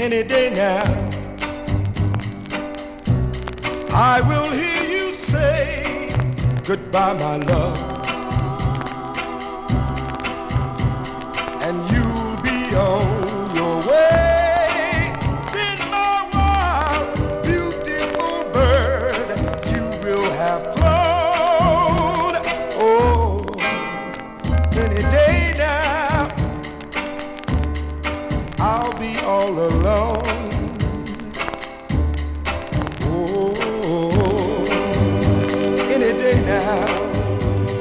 any day now. I will hear you say goodbye, my love, and you'll be on your way. Then my wild, beautiful bird, you will have flown. Oh, any day now, I'll be all alone.